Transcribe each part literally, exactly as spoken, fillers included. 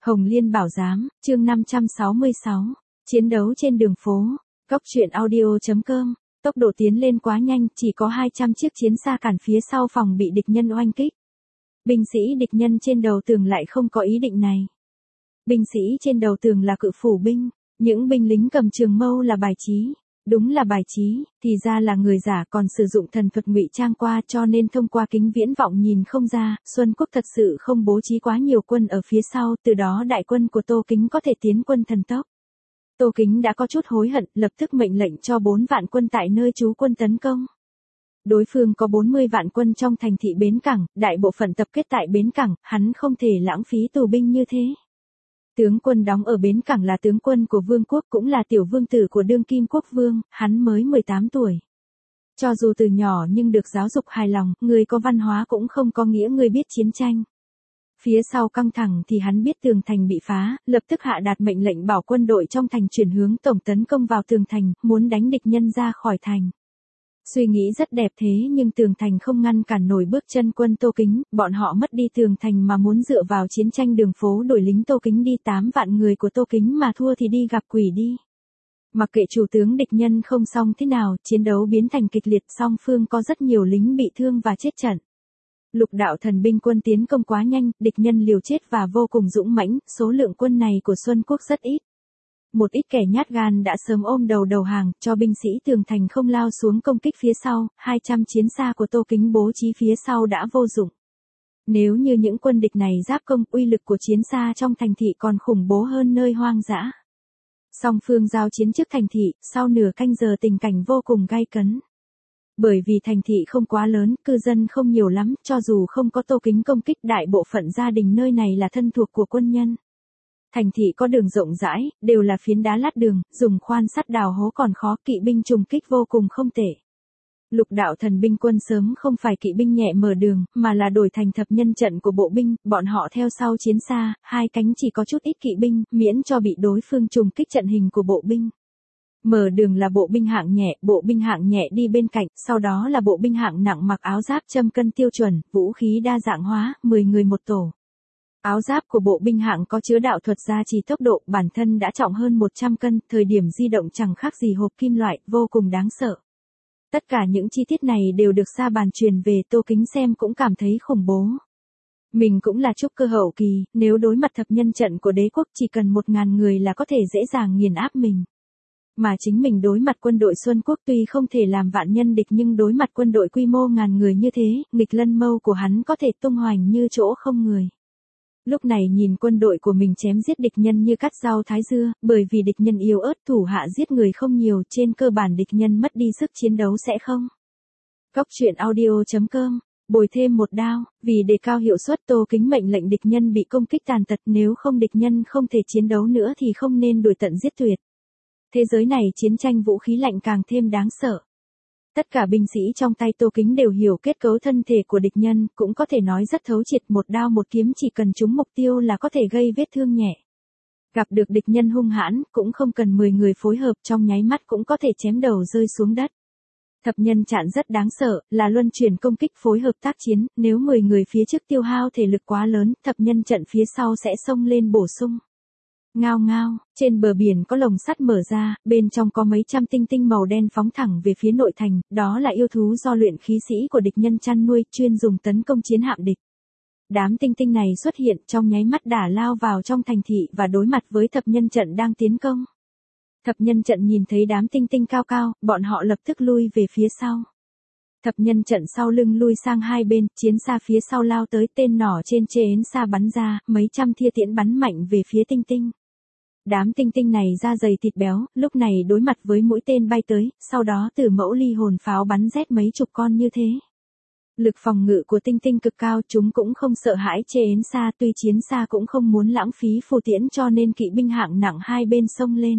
Hồng Liên Bảo Giám, chương năm trăm sáu mươi sáu, chiến đấu trên đường phố, Cóc truyện audio.com, tốc độ tiến lên quá nhanh, chỉ có hai trăm chiếc chiến xa cản phía sau phòng bị địch nhân oanh kích. Binh sĩ địch nhân trên đầu tường lại không có ý định này. Binh sĩ trên đầu tường là cự phủ binh, những binh lính cầm trường mâu là bài trí. Đúng là bài trí, thì ra là người giả còn sử dụng thần thuật ngụy trang qua, cho nên thông qua kính viễn vọng nhìn không ra, Xuân Quốc thật sự không bố trí quá nhiều quân ở phía sau, từ đó đại quân của Tô Kính có thể tiến quân thần tốc. Tô Kính đã có chút hối hận, lập tức mệnh lệnh cho bốn vạn quân tại nơi trú quân tấn công. Đối phương có bốn mươi vạn quân trong thành thị bến cảng, đại bộ phận tập kết tại bến cảng, hắn không thể lãng phí tù binh như thế. Tướng quân đóng ở bến cảng là tướng quân của vương quốc, cũng là tiểu vương tử của đương kim quốc vương, hắn mới mười tám tuổi. Cho dù từ nhỏ nhưng được giáo dục hài lòng, người có văn hóa cũng không có nghĩa người biết chiến tranh. Phía sau căng thẳng thì hắn biết tường thành bị phá, lập tức hạ đạt mệnh lệnh bảo quân đội trong thành chuyển hướng tổng tấn công vào tường thành, muốn đánh địch nhân ra khỏi thành. Suy nghĩ rất đẹp thế nhưng tường thành không ngăn cản nổi bước chân quân Tô Kính, bọn họ mất đi tường thành mà muốn dựa vào chiến tranh đường phố đổi lính Tô Kính đi, tám vạn người của Tô Kính mà thua thì đi gặp quỷ đi. Mặc kệ chủ tướng địch nhân không xong thế nào, chiến đấu biến thành kịch liệt, song phương có rất nhiều lính bị thương và chết trận. Lục đạo thần binh quân tiến công quá nhanh, địch nhân liều chết và vô cùng dũng mãnh, số lượng quân này của Xuân Quốc rất ít. Một ít kẻ nhát gan đã sớm ôm đầu đầu hàng, cho binh sĩ tường thành không lao xuống công kích phía sau, hai trăm chiến xa của Tô Kính bố trí phía sau đã vô dụng. Nếu như những quân địch này giáp công, uy lực của chiến xa trong thành thị còn khủng bố hơn nơi hoang dã. Song phương giao chiến trước thành thị, sau nửa canh giờ tình cảnh vô cùng gay cấn. Bởi vì thành thị không quá lớn, cư dân không nhiều lắm, cho dù không có Tô Kính công kích, đại bộ phận gia đình nơi này là thân thuộc của quân nhân. Thành thị có đường rộng rãi, đều là phiến đá lát đường, dùng khoan sắt đào hố còn khó, kỵ binh trùng kích vô cùng không tệ. Lục đạo thần binh quân sớm không phải kỵ binh nhẹ mở đường, mà là đổi thành thập nhân trận của bộ binh, bọn họ theo sau chiến xa, hai cánh chỉ có chút ít kỵ binh, miễn cho bị đối phương trùng kích trận hình của bộ binh. Mở đường là bộ binh hạng nhẹ, bộ binh hạng nhẹ đi bên cạnh, sau đó là bộ binh hạng nặng mặc áo giáp châm cân tiêu chuẩn, vũ khí đa dạng hóa, mười người một tổ. Áo giáp của bộ binh hạng có chứa đạo thuật gia trì tốc độ, bản thân đã trọng hơn một trăm cân, thời điểm di động chẳng khác gì hộp kim loại, vô cùng đáng sợ. Tất cả những chi tiết này đều được sa bàn truyền về, Tô Kính xem cũng cảm thấy khủng bố. Mình cũng là trúc cơ hậu kỳ, nếu đối mặt thập nhân trận của đế quốc chỉ cần một ngàn người là có thể dễ dàng nghiền áp mình. Mà chính mình đối mặt quân đội Xuân Quốc tuy không thể làm vạn nhân địch nhưng đối mặt quân đội quy mô ngàn người như thế, nghịch lân mâu của hắn có thể tung hoành như chỗ không người. Lúc này nhìn quân đội của mình chém giết địch nhân như cắt rau thái dưa, bởi vì địch nhân yếu ớt, thủ hạ giết người không nhiều, trên cơ bản địch nhân mất đi sức chiến đấu sẽ không. Cóc truyện audio.com, bồi thêm một đao, vì đề cao hiệu suất Tô Kính mệnh lệnh địch nhân bị công kích tàn tật, nếu không địch nhân không thể chiến đấu nữa thì không nên đuổi tận giết tuyệt. Thế giới này chiến tranh vũ khí lạnh càng thêm đáng sợ. Tất cả binh sĩ trong tay Tô Kính đều hiểu kết cấu thân thể của địch nhân, cũng có thể nói rất thấu triệt, một đao một kiếm chỉ cần trúng mục tiêu là có thể gây vết thương nhẹ. Gặp được địch nhân hung hãn, cũng không cần mười người phối hợp, trong nháy mắt cũng có thể chém đầu rơi xuống đất. Thập nhân trận rất đáng sợ, là luân chuyển công kích phối hợp tác chiến, nếu mười người phía trước tiêu hao thể lực quá lớn, thập nhân trận phía sau sẽ xông lên bổ sung. Ngao ngao, trên bờ biển có lồng sắt mở ra, bên trong có mấy trăm tinh tinh màu đen phóng thẳng về phía nội thành, đó là yêu thú do luyện khí sĩ của địch nhân chăn nuôi, chuyên dùng tấn công chiến hạm địch. Đám tinh tinh này xuất hiện trong nháy mắt đã lao vào trong thành thị và đối mặt với thập nhân trận đang tiến công. Thập nhân trận nhìn thấy đám tinh tinh cao cao, bọn họ lập tức lui về phía sau. Thập nhân trận sau lưng lui sang hai bên, chiến xa phía sau lao tới, tên nỏ trên chiến xa bắn ra, mấy trăm thia tiễn bắn mạnh về phía tinh tinh. Đám tinh tinh này da dày thịt béo, lúc này đối mặt với mũi tên bay tới, sau đó từ mẫu ly hồn pháo bắn rét mấy chục con như thế. Lực phòng ngự của tinh tinh cực cao, chúng cũng không sợ hãi chiến xa, tuy chiến xa cũng không muốn lãng phí phù tiễn cho nên kỵ binh hạng nặng hai bên xông lên.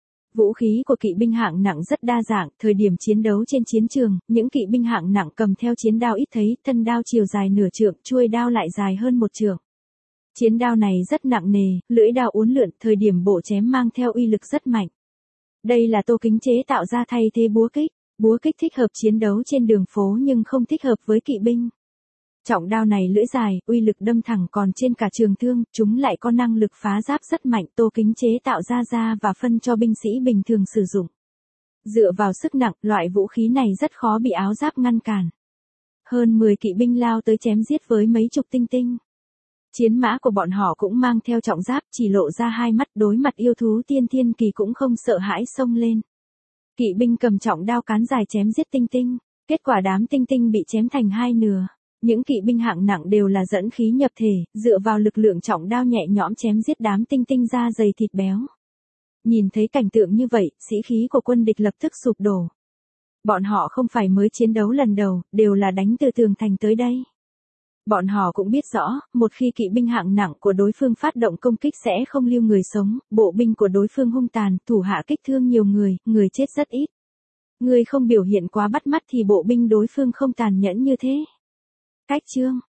Vũ khí của kỵ binh hạng nặng rất đa dạng, thời điểm chiến đấu trên chiến trường, những kỵ binh hạng nặng cầm theo chiến đao ít thấy, thân đao chiều dài nửa trượng, chuôi đao lại dài hơn một trượng. Chiến đao này rất nặng nề, lưỡi đao uốn lượn, thời điểm bổ chém mang theo uy lực rất mạnh. Đây là Tô Kính chế tạo ra thay thế búa kích. Búa kích thích hợp chiến đấu trên đường phố nhưng không thích hợp với kỵ binh. Trọng đao này lưỡi dài, uy lực đâm thẳng còn trên cả trường thương, chúng lại có năng lực phá giáp rất mạnh. Tô Kính chế tạo ra ra và phân cho binh sĩ bình thường sử dụng. Dựa vào sức nặng, loại vũ khí này rất khó bị áo giáp ngăn cản. Hơn mười kỵ binh lao tới chém giết với mấy chục tinh tinh. Chiến mã của bọn họ cũng mang theo trọng giáp, chỉ lộ ra hai mắt, đối mặt yêu thú tiên thiên kỳ cũng không sợ hãi xông lên. Kỵ binh cầm trọng đao cán dài chém giết tinh tinh, kết quả đám tinh tinh bị chém thành hai nửa. Những kỵ binh hạng nặng đều là dẫn khí nhập thể, dựa vào lực lượng trọng đao nhẹ nhõm chém giết đám tinh tinh da dày thịt béo. Nhìn thấy cảnh tượng như vậy, sĩ khí của quân địch lập tức sụp đổ. Bọn họ không phải mới chiến đấu lần đầu, đều là đánh từ tường thành tới đây. Bọn họ cũng biết rõ, một khi kỵ binh hạng nặng của đối phương phát động công kích sẽ không lưu người sống, bộ binh của đối phương hung tàn, thủ hạ kích thương nhiều người, người chết rất ít. Người không biểu hiện quá bắt mắt thì bộ binh đối phương không tàn nhẫn như thế. Cách chương